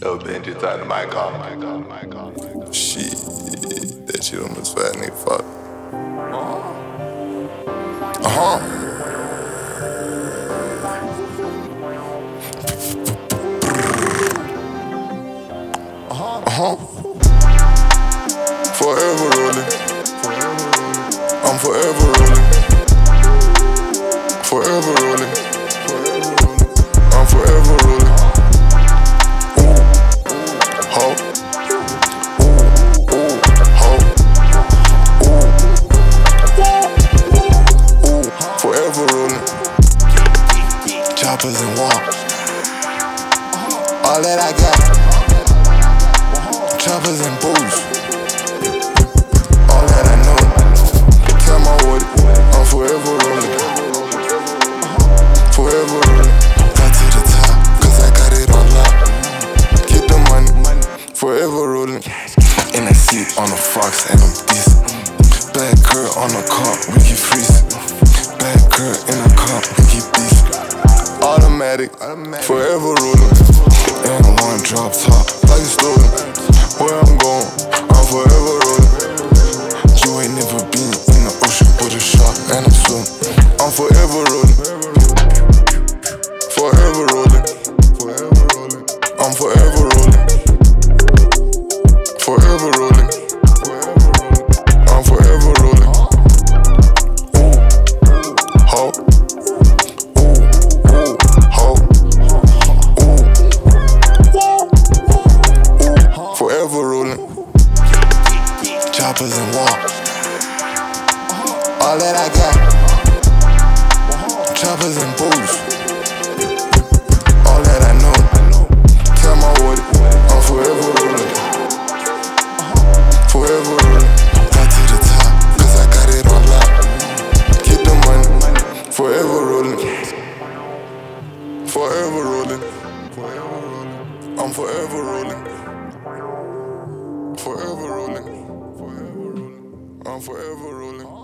Yo, Benji, turn the mic off. Shit, that shit on this fat nigga fuck. Uh-huh. Forever rolling. I'm forever rolling. Forever rolling. I'm forever rolling. Ooh, ho. Ooh, ho. Ooh, forever rolling. Choppers and walks. All that I got. Choppers and booze. All that I know. Tell my what I'm forever rolling. Forever rolling. Got to the top, cause I got it on lock. Get the money. Forever rolling. In a seat on a fox and I'm decent. Bad girl on the car, we keep freezing. Bad girl in the car, we keep beefing. Automatic, forever rolling. And one drop top, like it's stolen. Where I'm going, I'm forever rolling. You ain't never been in the ocean with a shark and I'm swimming. I'm forever rolling. Forever rolling. Forever rolling. I'm forever rolling. Forever rolling. I'm forever rolling. Ooh, ho. Ooh, ho. Ooh, forever rolling. Choppers and walks. All that I got. Choppers and booze. All that I know. Tell my what I'm forever rolling. Forever rolling. Got to the top, cause I got it on lock. Get the money. Forever rolling. Forever rolling. I'm forever rolling. Forever rolling. I'm forever rolling.